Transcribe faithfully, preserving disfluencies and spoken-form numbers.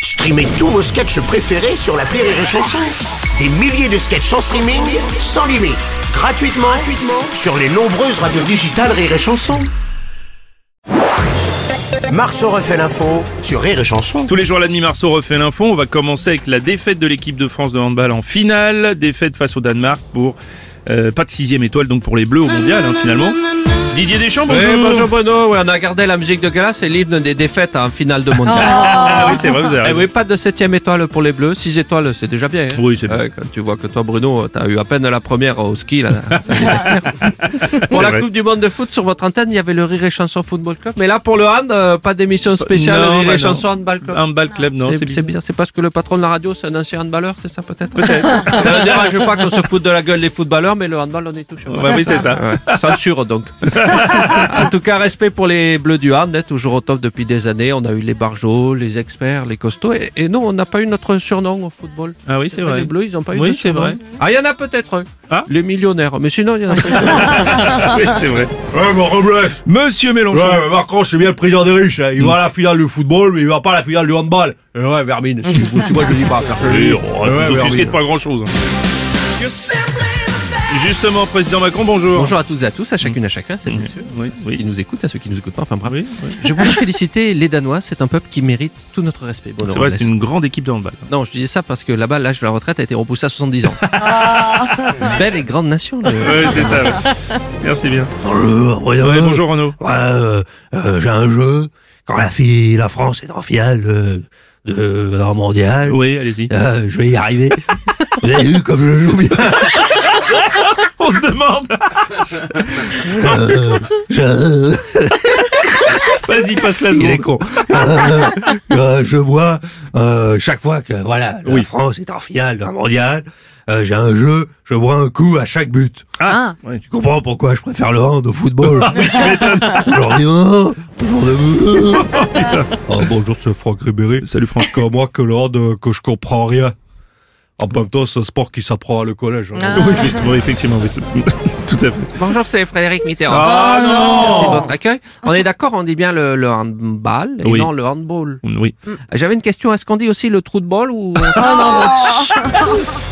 Streamez tous vos sketchs préférés sur l'appli Rire et Chanson. Des milliers de sketchs en streaming, sans limite, gratuitement, gratuitement sur les nombreuses radios digitales Rire et Chanson. Marceau refait l'info sur Rire et Chanson. Tous les jours à la demi, Marceau refait l'info. On va commencer avec la défaite de l'équipe de France de handball en finale. Défaite face au Danemark pour euh, pas de sixième étoile donc pour les Bleus au mondial hein, finalement. Didier Deschamps, bonjour. Oui, bonjour Bruno, oui, on a gardé la musique de gala, c'est l'hymne des défaites en finale de mondial. Ah oui, c'est vrai, vous avez Eh raison. oui, pas de septième étoile pour les Bleus, six étoiles c'est déjà bien. Hein. Oui, c'est bien. Euh, quand tu vois que toi Bruno, t'as eu à peine la première au ski. Là, pour la vrai. Coupe du Monde de foot, sur votre antenne, il y avait le Rire et Chanson Football Club. Mais là, pour le hand, euh, pas d'émission spéciale Non, Rire bah et non. Chanson Handball Club. Handball club, non, C'est- c'est c'est bizarre. bizarre, c'est parce que le patron de la radio c'est un ancien handballeur, c'est ça peut-être. Peut-être. Ça ne dérange pas qu'on se foute de la gueule des footballeurs, mais le handball on est touché. Ouais, oui, c'est ça. Ouais, censure donc. En tout cas, respect pour les Bleus du Hand, hein, toujours au top depuis des années. On a eu les barjots, les experts, les costauds. Et, et non, on n'a pas eu notre surnom au football. Ah oui, c'est vrai. Les Bleus, ils n'ont pas eu Oui, de c'est surnom. vrai. Ah, il y en a peut-être un. Ah. Les millionnaires. Mais sinon, il y en a pas. Oui, c'est vrai. Ouais, mon Robles. Monsieur Mélenchon. Ouais, Macron, c'est bien le président des riches. Hein. Il va à la finale du football, mais il va pas à la finale du handball. Et ouais, Vermine, si, si moi je le dis pas. Oui, on Ouais, va vous offusquer Vermine. de pas grand chose. Justement, président Macron, bonjour. Bonjour à toutes et à tous, à chacune, à chacun, c'est bien sûr. Oui, Ceux qui oui. nous écoutent, à ceux qui nous écoutent pas. Enfin bref. Oui, oui. Je voulais féliciter les Danois. C'est un peuple qui mérite tout notre respect. Bruno C'est vrai, Robles. c'est une grande équipe de handball. Non, je disais ça parce que là-bas, l'âge de la retraite a été repoussé à soixante-dix ans. Belle et grande nation. le- Oui, c'est ça. Ouais. Merci bien. Bonjour, Bruno. Ouais, bonjour Renaud. Ouais, euh, euh, j'ai un jeu. Quand la fille, la France est en finale de, de, d'un mondial, Oui, allez-y. euh, je vais y arriver. Vous avez vu comme je joue bien. On se demande. Euh, je... Vas-y, passe la Il est seconde. con. Euh, euh, je bois euh, chaque fois que voilà, la Oui. France est en finale d'un mondial. Euh, j'ai un jeu, je bois un coup à chaque but. Ah, oui. Tu comprends pourquoi je préfère le hand au football. Aujourd'hui, oh, bonjour de ah, bonjour, c'est Franck Ribéry. Salut Franck. Comme moi, que le hand, euh, que je comprends rien. En même temps, c'est un sport qui s'apprend à le collège. hein. Oui, effectivement, effectivement, oui, c'est- tout à fait. Bonjour, c'est Frédéric Mitterrand. Ah non. Merci de votre accueil. On est d'accord, on dit bien le, le handball et Oui. non le handball. Oui. J'avais une question, est-ce qu'on dit aussi le trou de bol ou... Ah non, non.